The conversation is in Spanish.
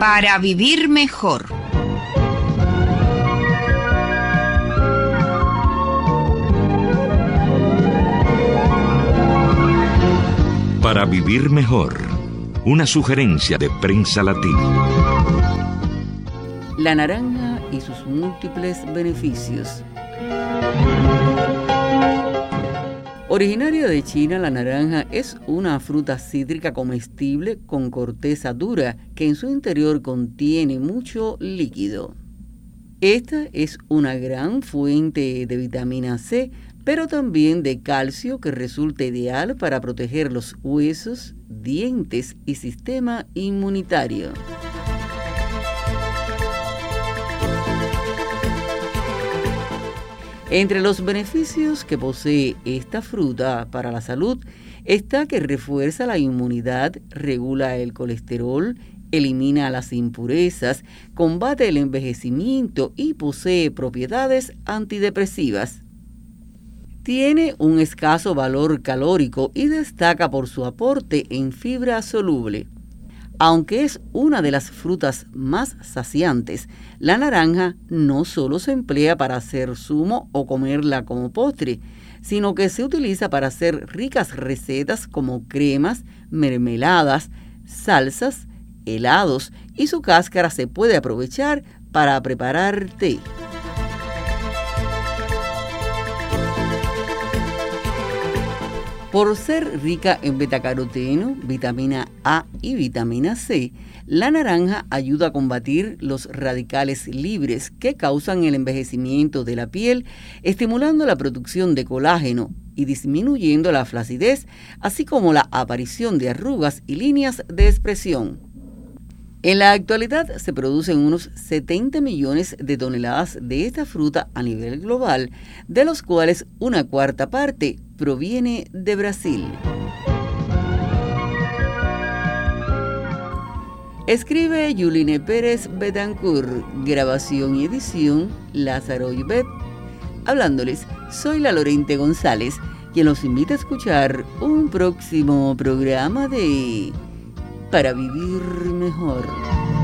Para vivir mejor. Para vivir mejor. Una sugerencia de Prensa Latina. La naranja y sus múltiples beneficios. Originaria de China, la naranja es una fruta cítrica comestible con corteza dura que en su interior contiene mucho líquido. Esta es una gran fuente de vitamina C, pero también de calcio que resulta ideal para proteger los huesos, dientes y sistema inmunitario. Entre los beneficios que posee esta fruta para la salud está que refuerza la inmunidad, regula el colesterol, elimina las impurezas, combate el envejecimiento y posee propiedades antidepresivas. Tiene un escaso valor calórico y destaca por su aporte en fibra soluble. Aunque es una de las frutas más saciantes, la naranja no solo se emplea para hacer zumo o comerla como postre, sino que se utiliza para hacer ricas recetas como cremas, mermeladas, salsas, helados y su cáscara se puede aprovechar para preparar té. Por ser rica en betacaroteno, vitamina A y vitamina C, la naranja ayuda a combatir los radicales libres que causan el envejecimiento de la piel, estimulando la producción de colágeno y disminuyendo la flacidez, así como la aparición de arrugas y líneas de expresión. En la actualidad se producen unos 70 millones de toneladas de esta fruta a nivel global, de los cuales una cuarta parte proviene de Brasil. Escribe Yuline Pérez Betancourt, grabación y edición Lázaro Ibet. Hablándoles, soy la Lorente González, quien los invita a escuchar un próximo programa de Para Vivir Mejor.